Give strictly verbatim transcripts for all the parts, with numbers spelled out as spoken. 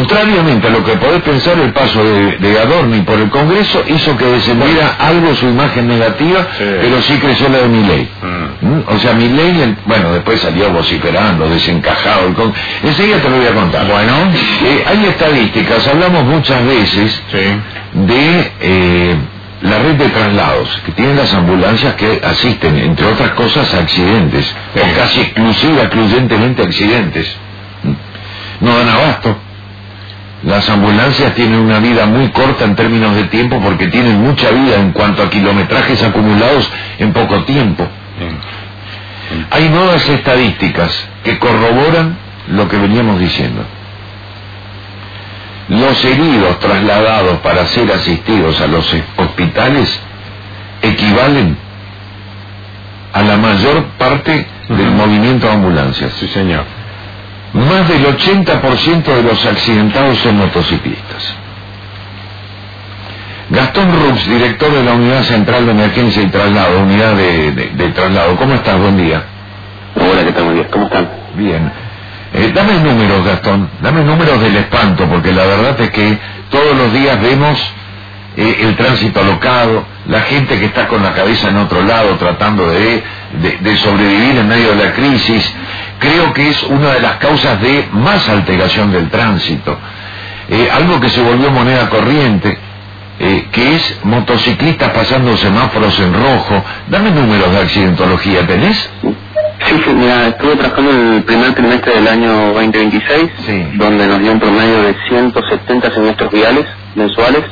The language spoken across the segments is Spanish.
contrariamente a lo que podés pensar, el paso de, de Adorni por el Congreso hizo que descendiera algo su imagen negativa, sí. pero sí creció la de Milei. Mm. ¿Mm? O sea, Milei, el, bueno, después salió vociferando, desencajado. El con... Enseguida te lo voy a contar. Bueno, eh, hay estadísticas, hablamos muchas veces sí. de eh, la red de traslados que tienen las ambulancias que asisten, entre otras cosas, a accidentes, sí. o casi exclusiva, excluyentemente accidentes. No dan abasto. Las ambulancias tienen una vida muy corta en términos de tiempo porque tienen mucha vida en cuanto a kilometrajes acumulados en poco tiempo. Hay nuevas estadísticas que corroboran lo que veníamos diciendo. Los heridos trasladados para ser asistidos a los hospitales equivalen a la mayor parte del uh-huh. movimiento de ambulancias. Sí, señor. Más del ochenta por ciento de los accidentados son motociclistas. Gastón Rux, director de la Unidad Central de Emergencia y Traslado, Unidad de, de, de Traslado. ¿Cómo estás? Buen día. Hola, ¿qué tal? Buen día. ¿Cómo están? Bien. Eh, dame números, Gastón. Dame números del espanto, porque la verdad es que todos los días vemos eh, el tránsito alocado, la gente que está con la cabeza en otro lado tratando de, de, de sobrevivir en medio de la crisis. Creo que es una de las causas de más alteración del tránsito. Eh, algo que se volvió moneda corriente, eh, que es motociclistas pasando semáforos en rojo. Dame números de accidentología, ¿tenés? Sí, sí, mira, estuve trabajando en el primer trimestre del año veinte veintiséis, sí. donde nos dio un promedio de ciento setenta siniestros viales mensuales,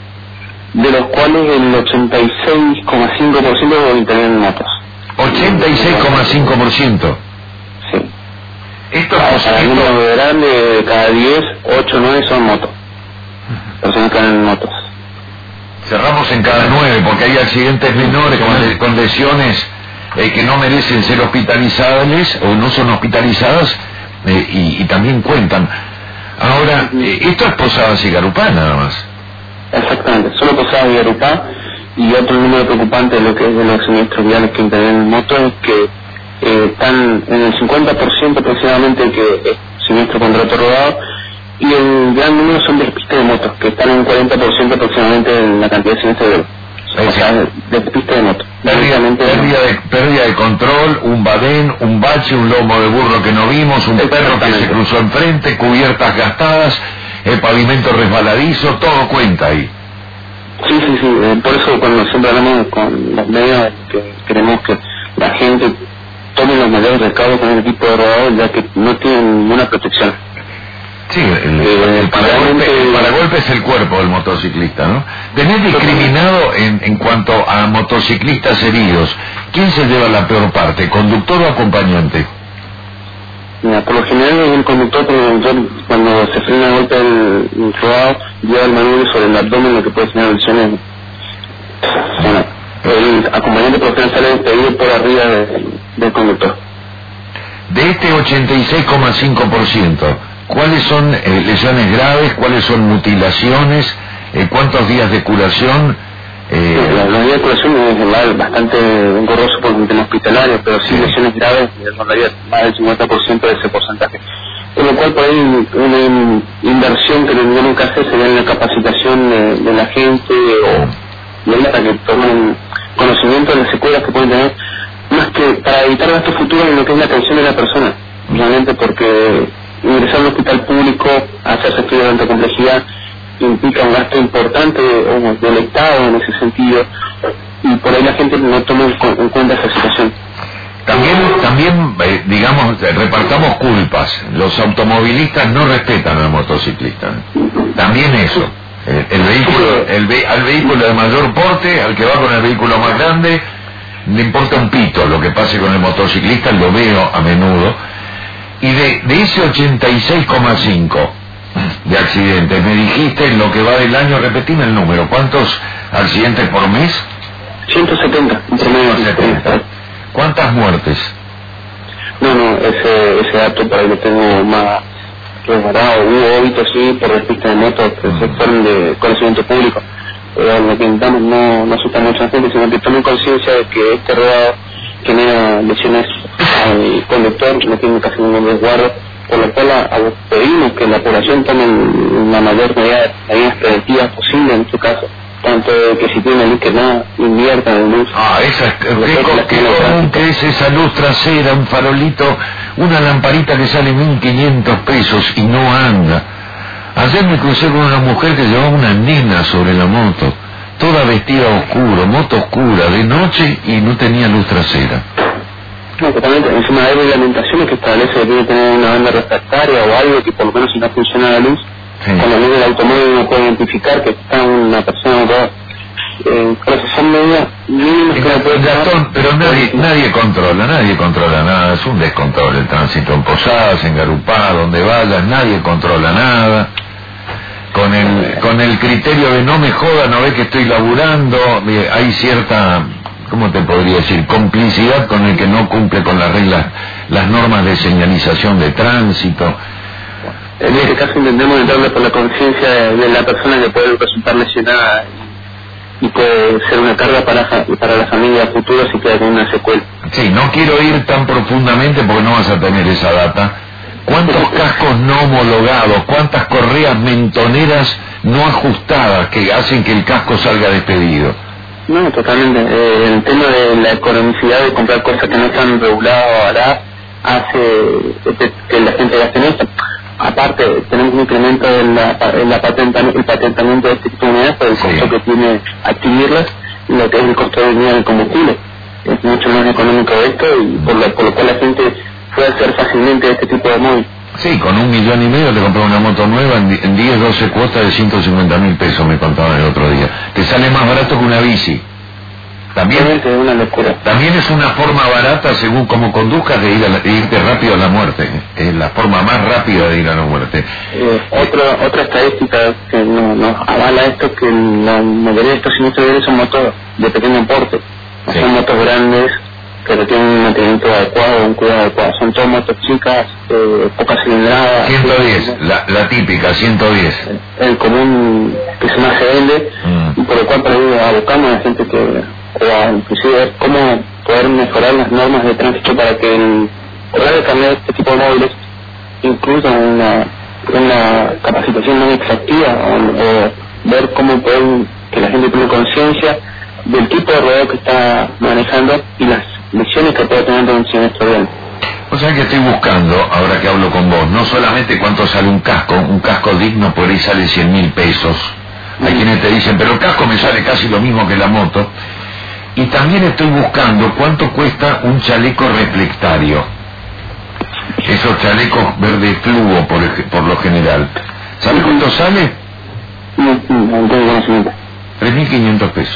de los cuales el ochenta y seis coma cinco por ciento intervienen en motos. ochenta y seis coma cinco por ciento. Sí. Esto para, es para algunos verán de cada diez, ocho o nueve son motos. Personas que andan en motos. Cerramos en cada nueve porque hay accidentes menores con, con lesiones eh, que no merecen ser hospitalizables o no son hospitalizadas eh, y, y también cuentan. Ahora, eh, esto es Posadas y Garupá nada más. Exactamente, solo Posadas y Garupá. Y otro número preocupante de lo que es de los siniestros viales que intervienen en motos es que eh, están en el cincuenta por ciento aproximadamente que es siniestro contra otro rodado, y el gran número son despistes de motos, que están en un cuarenta por ciento aproximadamente en la cantidad de siniestros de o sea, despistes de motos. Pérdida, pérdida, de, pérdida de control, un badén, un bache, un lomo de burro que no vimos, un perro que se cruzó enfrente, cubiertas gastadas, el pavimento resbaladizo, todo cuenta ahí. Sí, sí, sí, eh, por eso cuando siempre hablamos con los medios que queremos que la gente tome los mayores recaudos con el tipo de rodador, ya que no tienen ninguna protección. Sí, el, eh, el, paragolpe, el paragolpe es el cuerpo del motociclista, ¿no? ¿Tenés discriminado en, en cuanto a motociclistas heridos? ¿Quién se lleva la peor parte, conductor o acompañante? Mira, por lo general es el conductor, pero el conductor cuando se frena el golpe del rodado lleva el manubrio sobre el abdomen, lo que puede generar lesiones. Bueno, el acompañante por lo general sale despedido por arriba de, del conductor. De este ochenta y seis coma cinco por ciento, ¿cuáles son eh, lesiones graves? ¿Cuáles son mutilaciones? Eh, ¿Cuántos días de curación? Eh... Sí, la, los días de curación es bastante engorroso por un tema hospitalario, pero sí, sí. lesiones graves rondaría más del cincuenta por ciento de ese porcentaje. Con lo cual, por ahí, una inversión que tendríamos que hacer sería en la capacitación de, de la gente, o de para que tomen conocimiento de las secuelas que pueden tener, más que para evitar gastos futuros en lo que es la atención de la persona, realmente, porque ingresar a un hospital público, hacerse estudios de alta complejidad, implica un gasto importante o del Estado en ese sentido, y por ahí la gente no toma en cuenta esa situación. También, también eh, digamos, repartamos culpas. Los automovilistas no respetan al motociclista. También eso. El, el vehículo, el ve, al vehículo de mayor porte, al que va con el vehículo más grande, le importa un pito lo que pase con el motociclista, lo veo a menudo. Y de, de ese ochenta y seis coma cinco de accidentes, me dijiste en lo que va del año, repetime el número, ¿cuántos accidentes por mes? ciento setenta, un promedio. ciento setenta. ¿Cuántas muertes? No, no, ese, ese dato por ahí lo tengo más resguardado. Hubo óbitos, sí, por despiste de motos que mm. se fueron de conocimiento público. Pero lo que intentamos no, no asustar mucha gente, sino que tomen conciencia de que este rodado genera lesiones al conductor, no tiene casi ningún resguardo, por lo cual a, a pedimos que la población tome la mayor medida de medidas preventivas posible en su caso, tanto que si tiene luz que no inviertan en luz. Ah, esa es, qué, qué común que es esa luz trasera, un farolito, una lamparita que sale mil quinientos pesos y no anda. Ayer me crucé con una mujer que llevaba una nena sobre la moto, toda vestida oscuro, moto oscura, de noche, y no tenía luz trasera. No, totalmente. Encima hay reglamentaciones que establece que tiene que tener una banda refractaria o algo que por lo menos si no funciona la luz, sí, con la luz del automóvil uno puede identificar que está una persona o eh, pero son medidas mínimas que no puede Gastón, pero nadie, nadie controla, nadie controla nada, es un descontrol el tránsito en Posadas, en Garupá, donde vayas, nadie controla nada. Con el, con el criterio de no me joda, no ve que estoy laburando, hay cierta, ¿cómo te podría decir?, complicidad con el que no cumple con las reglas, las normas de señalización de tránsito. En este caso intentamos entrarle por la conciencia de, de la persona que puede resultar lesionada y puede ser una carga para, para la familia futura si queda con una secuela. Sí, no quiero ir tan profundamente porque no vas a tener esa data. ¿Cuántos cascos no homologados, cuántas correas mentoneras no ajustadas que hacen que el casco salga despedido? No, totalmente. Eh, el tema de la economicidad de comprar cosas que no están reguladas o baratas hace que la gente gaste en esto. Aparte, tenemos un incremento en la, en la patenta, el patentamiento de este tipo de unidades por el costo, sí, que tiene adquirirlas y lo que es el costo de venida del combustible. Es mucho más económico esto y por lo, por lo cual la gente puede hacer fácilmente este tipo de móvil. Sí, con un millón y medio te compré una moto nueva en diez, doce cuotas de ciento cincuenta mil pesos, me contaban el otro día. Te sale más barato que una bici. También es una locura. También es una forma barata, según cómo conduzcas, de, ir a la, de irte rápido a la muerte. Es la forma más rápida de ir a la muerte. Eh, otra, otra estadística que nos no avala esto, que la mayoría de estos siniestros son motos de pequeño porte. No, sí, son motos grandes que requieren un mantenimiento adecuado, un cuidado adecuado. Son todas motos chicas, eh, pocas cilindradas. ciento diez, la, la típica, ciento diez. El, el común que se más se vende, mm, y por lo cual para ir abocando a la gente que, o inclusive ver cómo poder mejorar las normas de tránsito para que el horario de cambiar este tipo de móviles incluya una, una capacitación más exhaustiva o, o ver cómo poder que la gente tenga conciencia del tipo de rodeo que está manejando y las lesiones que puede tener de un siniestro vial. O sea que estoy buscando, ahora que hablo con vos, no solamente cuánto sale un casco, un casco digno por ahí sale cien mil pesos. Hay mm. quienes te dicen, pero el casco me sale casi lo mismo que la moto. Y también estoy buscando cuánto cuesta un chaleco reflectario. Esos chalecos verde fluo por, por lo general. ¿Sabes cuánto sale? tres mil quinientos pesos.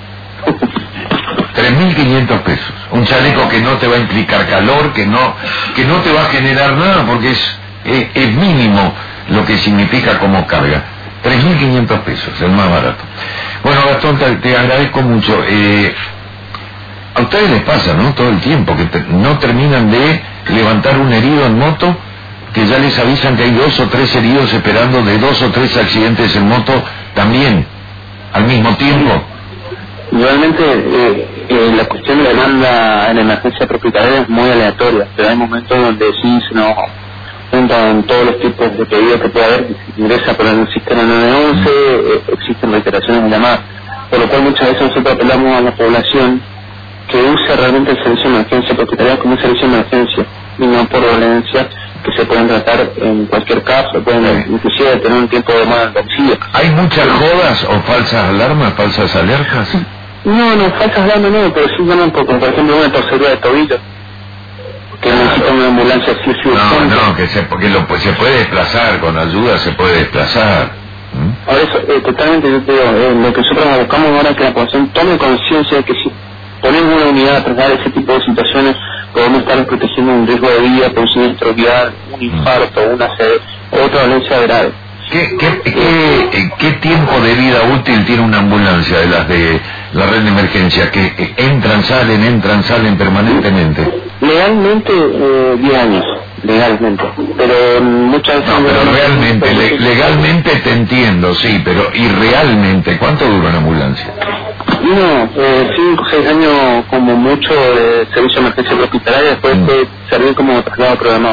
tres mil quinientos pesos. Un chaleco que no te va a implicar calor, que no, que no te va a generar nada porque es, es, es mínimo lo que significa como carga. tres mil quinientos pesos, el más barato. Bueno, Gastón, te, te agradezco mucho. Eh, a ustedes les pasa, ¿no? Todo el tiempo, que te, no terminan de levantar un herido en moto, que ya les avisan que hay dos o tres heridos esperando de dos o tres accidentes en moto también, al mismo tiempo. Realmente eh, eh, la cuestión de demanda en emergencia propietaria es muy aleatoria, pero hay momentos donde sí se nos juntan todos los tipos de pedidos que puede haber, ingresa por el sistema nueve once, eh, existen reiteraciones de llamadas, por lo cual muchas veces nosotros apelamos a la población que use realmente el servicio de emergencia propietaria como un servicio de emergencia y no por violencia, que se pueden tratar en cualquier caso, pueden sí, inclusive tener un tiempo de más domicilio. ¿Hay muchas jodas o falsas alarmas, falsas alertas? No, no, falsas alarmas no, pero sí llaman por, por ejemplo, una torcería de tobillo, que claro, necesita una ambulancia sí, sí, no, urgente. No, que se, porque lo, pues, se puede desplazar, con ayuda se puede desplazar. ¿Mm? Por eso, eh, totalmente, yo te digo, eh, lo que nosotros buscamos ahora es que la población tome conciencia de que si ponemos una unidad a tratar ese tipo de situaciones, podemos estar protegiendo un riesgo de vida por un siniestro vial, un infarto, una sed, otra violencia grave. ¿Qué, qué, qué, ¿Qué tiempo de vida útil tiene una ambulancia de las de la red de emergencia? ¿Que entran, salen, entran, salen permanentemente? Legalmente, eh, diez años, legalmente. Pero muchas veces... No, pero realmente, le, legalmente te entiendo, sí, pero ¿y realmente cuánto dura una ambulancia? No, eh, cinco o seis años como mucho de servicio de emergencia hospitalaria, después mm. de servir como traslado programado.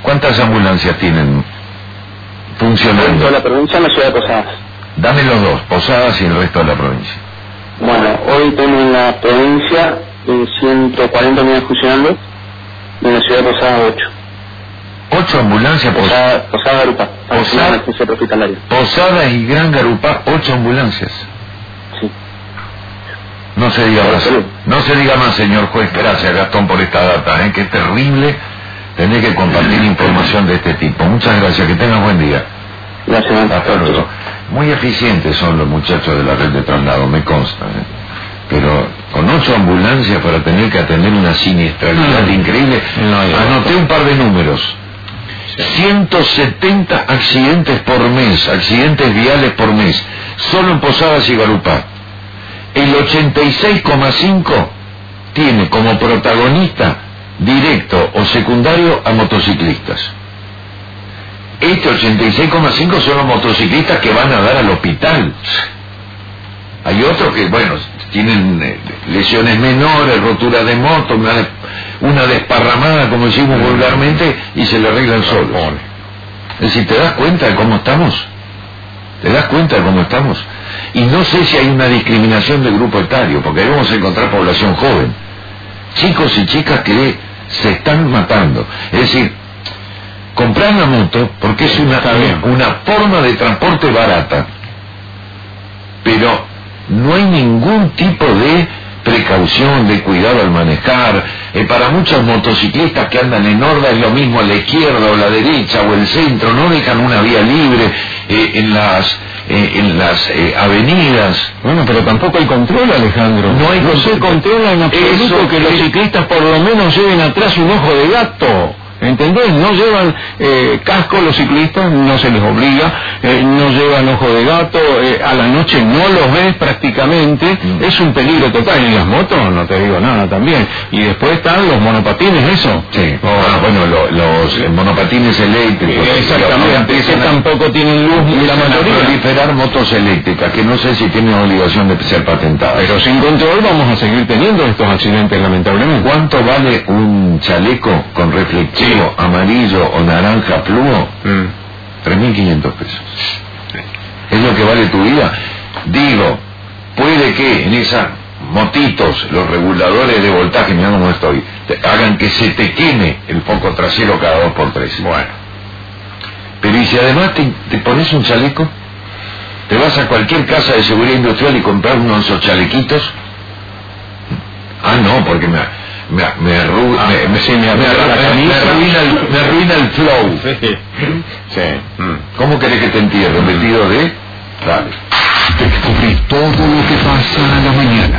¿Cuántas ambulancias tienen funcionando? En toda la provincia, en la ciudad de Posadas. Dame los dos, Posadas y el resto de la provincia. Bueno, hoy tengo en la provincia eh, ciento cuarenta unidades funcionando, y en la ciudad de Posadas ocho. ¿Ocho ambulancias? Posada, Posada Garupá. Posada, Posadas y Gran Garupá, ocho ambulancias. Sí. No se diga más, no se diga más, señor juez. Gracias, Gastón, por esta data, ¿eh? Qué terrible tener que compartir información de este tipo. Muchas gracias, que tengan buen día. Gracias. Hasta luego. Muy eficientes son los muchachos de la red de traslado, me consta, ¿eh? Pero con ocho ambulancias para tener que atender una siniestralidad no, increíble. No, anoté un par de números. ciento setenta accidentes por mes, accidentes viales por mes, solo en Posadas y Garupá. El ochenta y seis coma cinco tiene como protagonista directo o secundario a motociclistas. Este ochenta y seis coma cinco son los motociclistas que van a dar al hospital. Hay otros que, bueno, tienen eh, lesiones menores, rotura de moto, una, una desparramada, como decimos vulgarmente, y se le arreglan solos. Es decir, ¿te das cuenta de cómo estamos? ¿Te das cuenta de cómo estamos? Y no sé si hay una discriminación de grupo etario, porque ahí vamos a encontrar población joven. Chicos y chicas que se están matando. Es decir, comprar una moto, porque es una, una forma de transporte barata, pero no hay ningún tipo de precaución, de cuidado al manejar. Eh, para muchos motociclistas que andan en horda es lo mismo a la izquierda o la derecha o el centro, no dejan una vía libre eh, en las eh, en las eh, avenidas. Bueno, pero tampoco hay control, Alejandro. No hay no control. se controla en absoluto Eso que los es... ciclistas por lo menos lleven atrás un ojo de gato. ¿Entendés? No llevan eh, casco los ciclistas, no se les obliga, eh, no llevan ojo de gato, eh, a la noche no los ves prácticamente, mm. es un peligro total. Y las motos, no te digo nada también. Y después están los monopatines, eso. Sí, oh, ah, bueno, lo, los monopatines eléctricos. Exactamente, que tampoco tienen luz y la mayoría. A proliferar motos eléctricas, que no sé si tienen obligación de ser patentadas. Pero sin control vamos a seguir teniendo estos accidentes, lamentablemente. ¿Cuánto vale un chaleco con reflector? Sí. Amarillo o naranja fluo, mm. tres mil quinientos pesos. Sí. ¿Es lo que vale tu vida? Digo, puede que en esas motitos los reguladores de voltaje, mirá cómo estoy, te hagan que se te queme el foco trasero cada dos por tres. Bueno. Pero ¿y si además te, te pones un chaleco? ¿Te vas a cualquier casa de seguridad industrial y comprar uno de esos chalequitos? Ah, no, porque me... Me, me, arru ah, me, me, sí, me, me, arruina, me, arruina el, me arruina el flow. Sí. Sí. Mm. ¿Cómo querés que te entierre? ¿Metido de? Dale. Descubrí todo lo que pasa a la mañana.